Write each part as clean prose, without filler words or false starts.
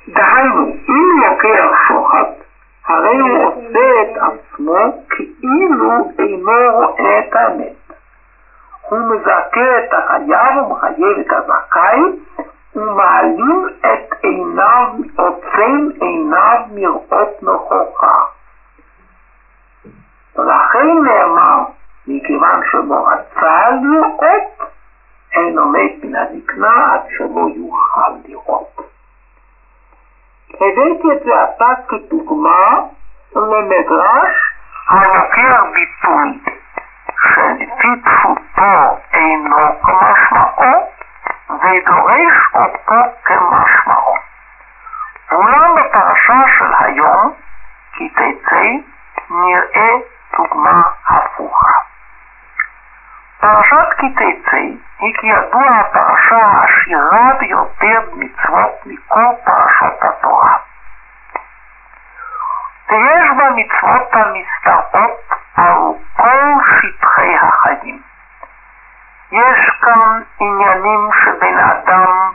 דהיינו, אם לוקח שוחד, הרי הוא עושה את עצמו כאילו אינו רואה את האמת. הוא מזכה את החייב ומחייב את הזכאי, ומעלים את עיניו, עוצם עיניו מראות נכוחה. ולכן נאמר, מכיוון שלא רצה לראות, אינו מת מן הזקנה עד שלא יוכל לראות. הבאתי את זה עתה כדוגמה למדרש הלוקח ביטוי שלפי פשוטו אינו כמשמעו ודורש אותו כמשמעו. אולם בפרשה של היום, כי תצא, נראה דוגמה הפוכה. פרשת כי תצא היא כידוע הפרשה העשירה ביותר במצוות מכל פרשות התורה. ויש בה מצוות המסתרעות על כל שטחי החיים. יש כאן עניינים שבין אדם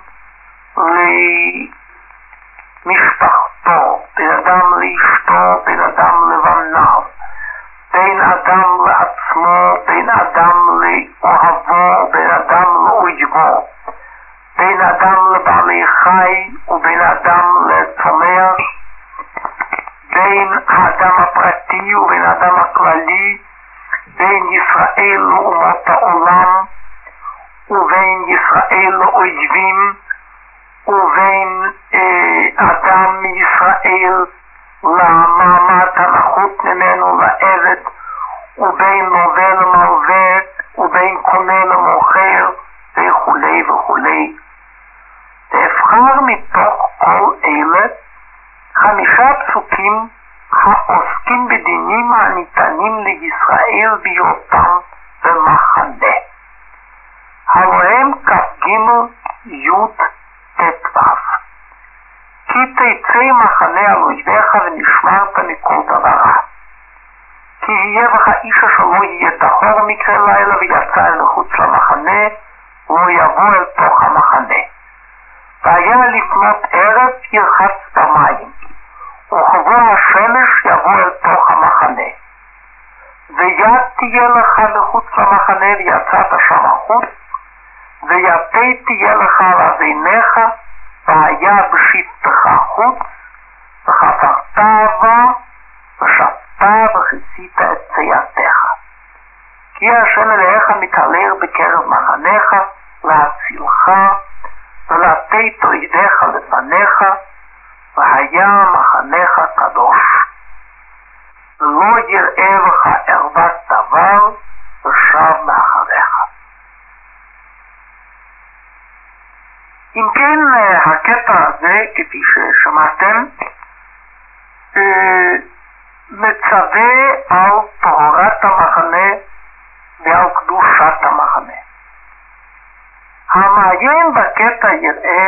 למשפחתו, בין אדם לאשתו, בין אדם לבניו, בין אדם לעצמו, בין אדם לאוהבו, בין אדם לאויבו, בין אדם לבעלי חי ובין אדם לצומח, בין האדם הפרטי ובין האדם הכללי, בין ישראל לאומות העולם ובין ישראל לאויבים, ובין אדם מישראל למעמד הנחות ממנו לעבד, ובין לווה למלווה, ובין קונה למוכר, וכולי וכולי. ואבחר מתוך כל אלה 5 פסוקים העוסקים בדינים הניתנים לישראל בהיותם במחנה. הלוא הם כ"ג י' ט"ו. כי תצא מחנה על אויביך ונשמרת מכל דבר רע. כי יהיה בך איש אשר לא יהיה טהור מקרה לילה ויצא אל מחוץ למחנה והוא יבוא אל תוך המחנה. והיה לפנות ערב ירחץ במים וכבוא השמש יבוא אל תוך המחנה. ויד תהיה לך מחוץ למחנה ויצאת שם החוץ, ויתה תהיה לך על אביניך והיה בשבתך חוץ, וחפרת בה ושבתה וכיסית את צייתך. כי השם אלוהיך מתהלך בקרב מחניך להצילך ולתת אויביך לפניך, והיה מחניך קדוש. ולא יראה לך ערוות דבר ושב מאחריך. אם כן, הקטע הזה, כפי ששמעתם, מצווה על טהרת המחנה ועל קדושת המחנה. המעיין בקטע יראה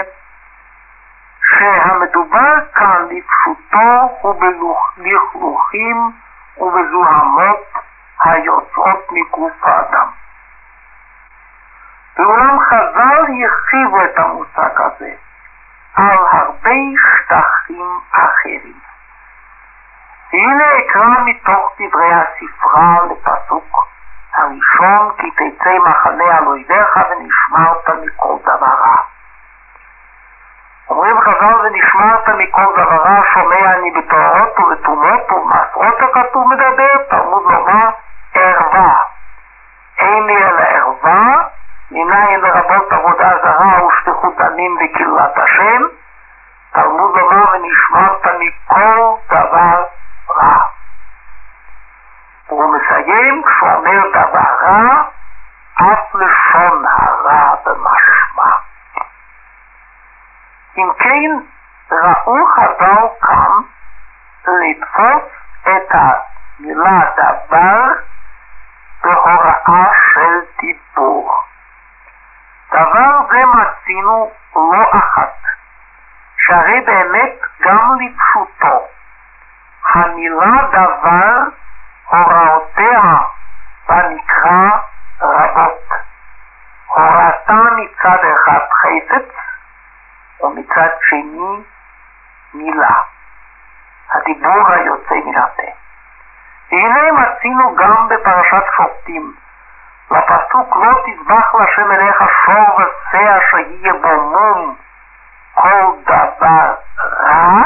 שהמדובר כאן לפשוטו ובלכלוכים ובזוהמות היוצאות מגוף האדם. ואולם חז"ל הרחיבו את המושג הזה על הרבה שטחים אחרים. והנה אקרא מתוך דברי הספרה לפסוק הראשון, כי תצא מחנה על אויביך ונשמרת מכל דבר רע. אומרים חז"ל, ונשמרת מכל דבר רע, שומע אני בתורות ובתרומות ובמסעות הכתוב מדבר, תלמוד לומר ערווה. אין לי אלא ערווה, מניין לרבות עבודה זרה ושפיכות דמים בקהילת השם, תלמוד לומר ונשמרת מכל דבר רע. והוא מסיים כשאומר דבר רע, אף לשון הרע במשמע. אם כן, ראו חז"ל כאן לתפוס את המילה דבר בהוראה של דיבור. דבר זה מצינו לא אחת, שהרי באמת גם לפשוטו המילה דבר הוראותיה במקרא רבות. הוראתה מצד אחד חפץ ומצד שני מילה, הדיבור היוצא מן הפה. והנה מצינו גם בפרשת שופטים, לפסוק לא תזבח לשם אליך שור וסע שיהיה בו מום כל דבר רע,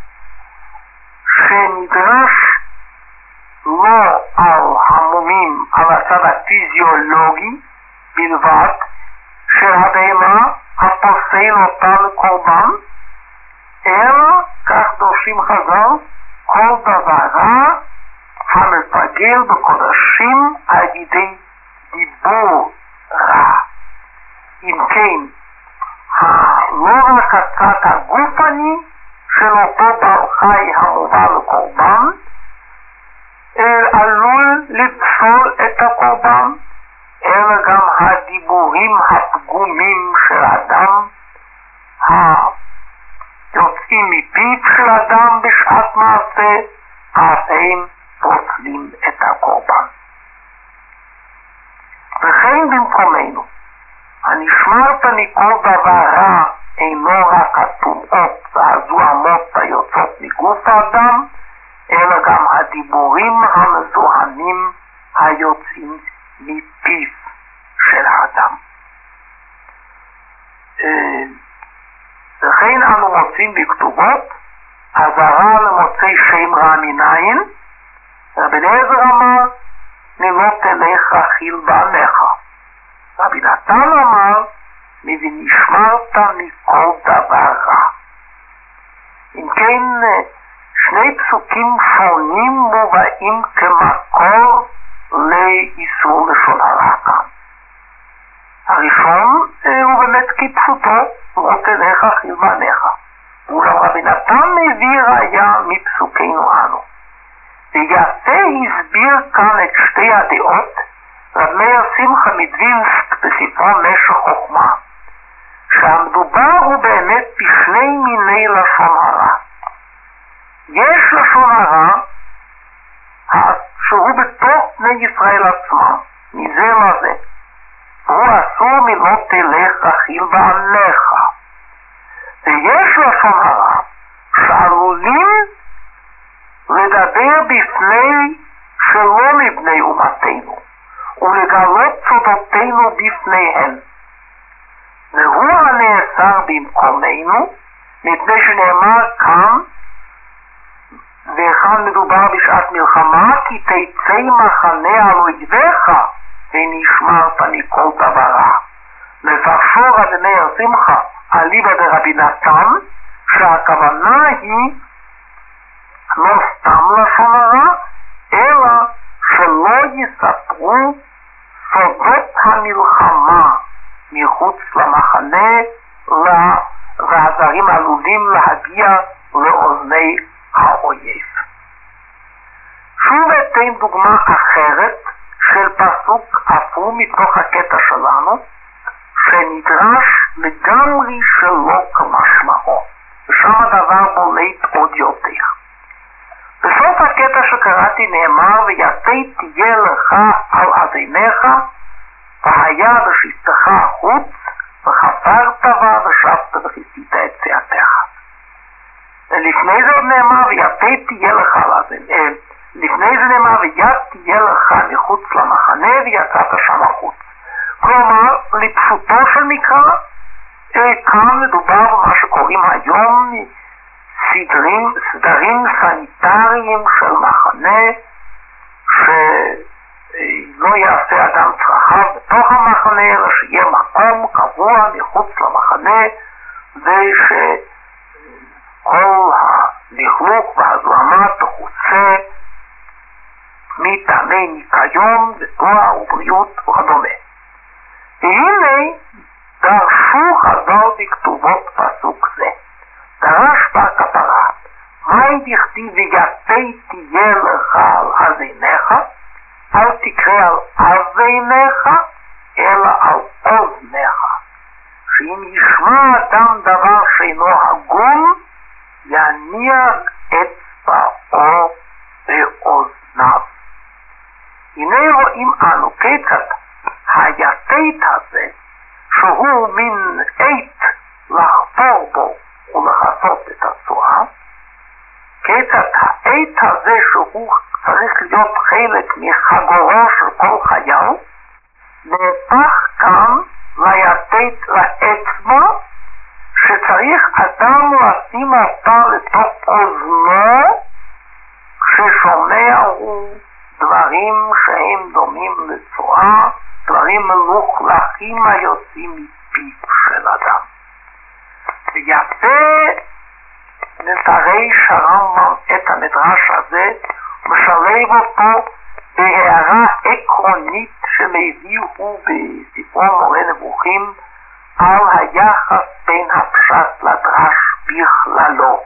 שנדרש לא על המומים על הצד הפיזיולוגי בלבד של הבהמה הפוסל אותה לקורבן, אלא כך דורשים חז"ל כל דבר רע המפגל בקודשים על ידי דיבור רע. אם כן, לא רק הצד הגופני של אותו בעל חי המובא לקורבן עלול לפסול את הקורבן, אלא גם הדיבורים הפגומים של אדם היוצאים מפיו של אדם בשעת מעשה, אף הם פוסלים את הקורבן. וכן במקומנו, הנשמרת מכל דבר רע אינו רק הטומאות והזוהמות היוצאות מגוף האדם, אלא גם הדיבורים המזוהמים היוצאים מפיו של האדם. וכן אנו מוצאים בכתובות אזהרה למוצאי שם רע מנין. רבי אליעזר אמר, לא תלך רכיל בעמך. רבי נתן אמר, ונשמרת מכל דבר רע. אם כן, שני פסוקים שונים מובאים כמקור לאיסור לשון הרע כאן. הראשון הוא באמת כפשוטו, לא תלך רכיל בעמך. אולם רבי נתן מביא ראיה מפסוקנו אנו. ויפה הסביר כאן את שתי הדעות רב מאיר שמחה מדווינסק בספרו משך חוכמה, שהמדובר הוא באמת בשני מיני לשון הרע. יש לשון הרע שהוא בתוך בני ישראל עצמם, מזה לזה, הוא אסור מלא תלך רכיל בעמך. ויש לשון הרע שעלולים לדבר בפני שלא מבני אומתנו ולגלות סודותינו בפניהם, והוא הנאסר במקומנו, מפני שנאמר כאן, וכאן מדובר בשעת מלחמה, כי תצא מחנה על אויביך ונשמרת מכל דבר רע. מפרשו רבי מאיר שמחה אליבא דרבי נתן, שהכוונה היא לא סתם לשון הרע, אלא שלא יספרו סודות המלחמה מחוץ למחנה, והזרים עלולים להגיע לאוזני האויב. שוב אתן דוגמה אחרת של פסוק אפילו מתוך הקטע שלנו, שנדרש לגמרי שלא כמשמעו, ושם הדבר בולט עוד יותר. בסוף הקטע שקראתי נאמר, ויפה תהיה לך על אדניך, והיה ושפתך החוץ, וחפרת בה ושבת וכיסית את צאתך. לפני זה עוד נאמר, ויפה תהיה לך על אדניך. לפני זה נאמר, ויד תהיה לך מחוץ למחנה, ויצאת שם החוץ. כלומר, לפשוטו של מקרא, כאן מדובר במה שקוראים היום סדרים סניטריים של מחנה, שלא יעשה אדם צרכיו בתוך המחנה, אלא שיהיה מקום קבוע מחוץ למחנה, ושכל הלכלוך והזוהמה תחוצה מטעמי ניקיון ותואר ובריאות וכדומה. והנה דרשו חז"ל בכתובות פסוק זה. דרש בה כפרה, מהי דכתיב ויפה תהיה לך על אזניך, אל תקרא על אזניך, אלא על אוזניך. שאם ישמע אדם דבר שאינו הגון, יניח אצבעו באוזניו. הנה רואים אנו כיצד היתד הזה, שהוא מין עט לחפור בו ולכסות את הצועה, העט הזה שהוא צריך להיות חלק מחגורו של כל חייל, נהפך כאן ליתד לאצבע שצריך אדם לשים אותה לתוך אוזנו כששומע הוא דברים שהם דומים לצואה, דברים מלוכלכים היוצאים מפיו של אדם. ויפה מפרש הרמב"ם את המדרש הזה ומשלב אותו בהערה עקרונית שמביאו בספרו מורה נבוכים על היחס בין הפשט לדרש בכללו.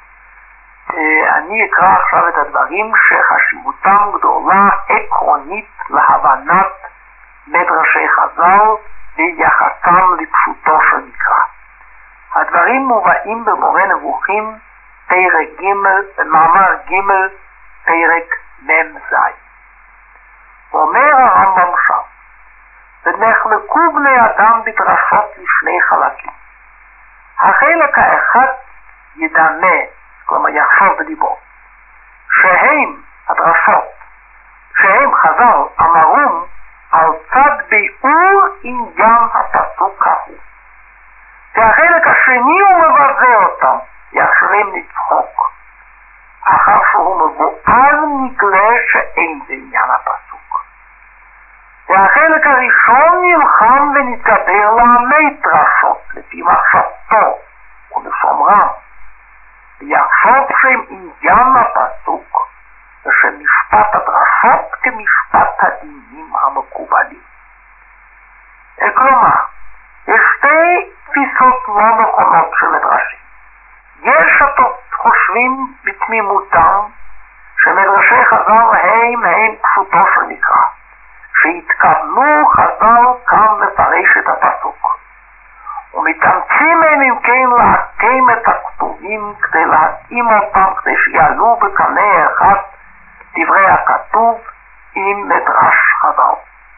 אני אקרא עכשיו את הדברים שחשיבותם גדולה עקרונית להבנת מדרשי חז"ל ויחסם לפשוטו של מקרא. הדברים מובאים במורה נבוכים פרק ג' במאמר ג' פרק מ"ז. אומר הרמב"ם שם, ונחלקו בני אדם בדרשות לשני חלקים. החלק האחד ידמה, כלומר יחשוב בליבו, שהם הדרשות, שהם חז"ל אמרום על צד ביאור עניין הפסוק ההוא. והחלק השני הוא מבזה אותם, יחשבם לצחוק. אחר שהוא מבואר נגלה שאין זה עניין הפסוק. והחלק הראשון נלחם ונתגבר לעמי דרשות לפי מחשבתו ולשומרם, ויחשוב שהם עניין הפסוק ושמשפט הדרשות כמשפט הדינים המקובלים. כלומר, יש שתי תפיסות לא נכונות של מדרשים. יש חושבים בתמימותם שמדרשי חז"ל הם פשוטו של מקרא, שהתכוונו חז"ל כאן לפרש את הפסוק, ומתאמצים הם אם כן להתאים את הכתובים כדי להתאים אותם, כדי שיעלו בקנה אחד דברי הכתוב עם מדרש חז"ל,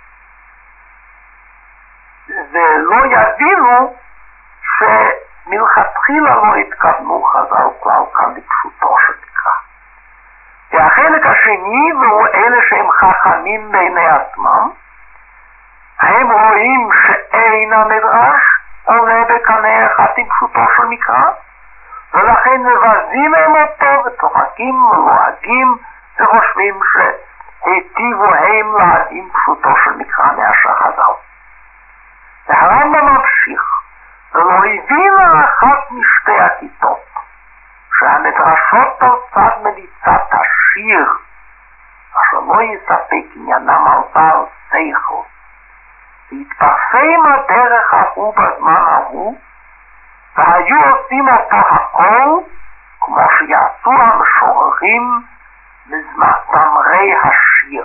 ולא יבינו שמלכתחילה לא התכוונו חז"ל כלל כאן לפשוטו של מקרא. והחלק השני, והוא אלה שהם חכמים בעיני עצמם, הם רואים שאין המדרש עולה בקנה אחד עם פשוטו של מקרא, ולכן מבזים הם אותו וצוחקים ולועגים וחושבים שהיטיבו הם להבין פשוטו של מקרא מאשר חז"ל. והרמב"ם ממשיך, ולא הבינה אחת משתי הכיתות, שהמדרשות על צד מליצת השיר, אשר לא יספק עניינם על בעל שכל, והתפרסם הדרך ההוא בזמן ההוא, והיו עושים אותו הכל, כמו שיעשו המשוררים בזמן זמרי השיר.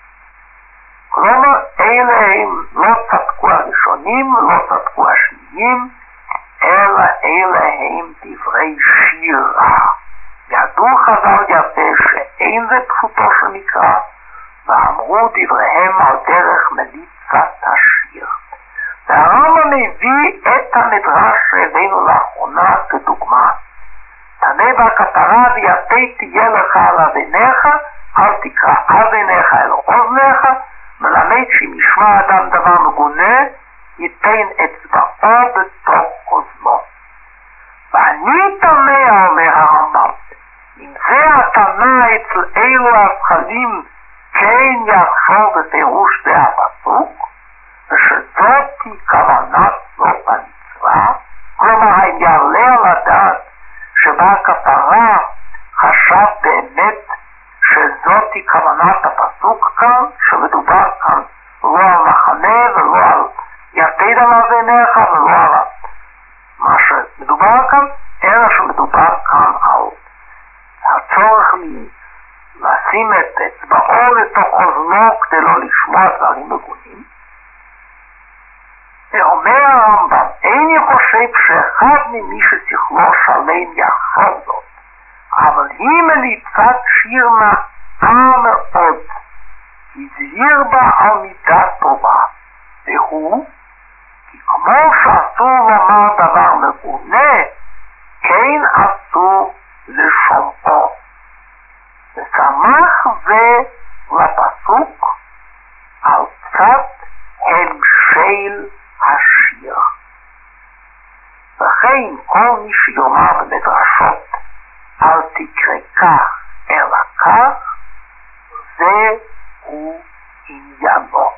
כלומר, אלה הם לא צדקו הראשונים ולא צדקו השניים, אלא אלה הם דברי שירה. ידעו חז"ל יפה שאין זה פשוטו של מקרא, ואמרו דבריהם על דרך מליצת השיר. והרמב"ם מביא את המדרש שהבאנו לאחרונה כדוגמה. תנה בכפרה ויפה תהיה לך על אבניך, אל תקרא אבניך אל אוזניך, מלמד שאם ישמע אדם דבר מגונה, ייתן אצבעו בתוך אוזנו. ואני תמה, אומר הרמב"ם, אם זה התמה אצל אלו הזכלים כן יחשוב בפירוש זה הפסוק, ושזאת היא כוונת זאת המצווה, כלומר אם יעלה על הדעת שבכפרה חשב באמת שזאת היא כוונת הפסוק כאן, שמדובר כאן לא על מחנה ולא על יתד על אבניך ולא על מה שמדובר כאן, אלא שמדובר כאן על הצורך לשים את אצבעו לתוך אוזנו כדי לא לשמוע דברים מגונים. ואומר הרמב"ם, איני חושב שאחד ממי ששכלו שלם יחשוב זאת, אבל היא מליצת שיר נאה מאוד, הזהיר בה על מידה טובה, והוא, כי כמו שאסור לומר דבר מגונה, כן אסור לשומעו. ושמח זה לפסוק על צד המשל השיר. וכן כל מי שיאמר במדרשות אל תקרא כך אלא כך, זהו עניינו.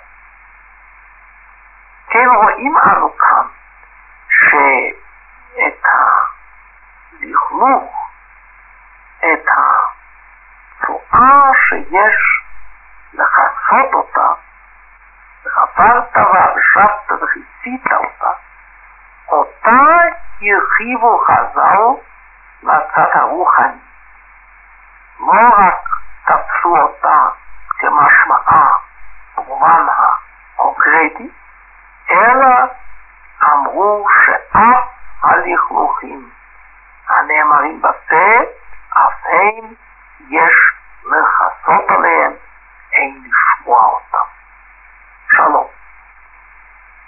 כן, רואים אנו כאן שאת הלכלוך, את הצועה שיש לחסות אותה, וחפרת ושבת וכיסית אותה הרחיבו חז"ל לצד הרוחני. לא רק תפסו אותה כמשמעה במובן הקונקרטי, אלא אמרו שאף הלכלוכים הנאמרים בפה, אף הם יש לחסות עליהם, אין לשמוע אותם.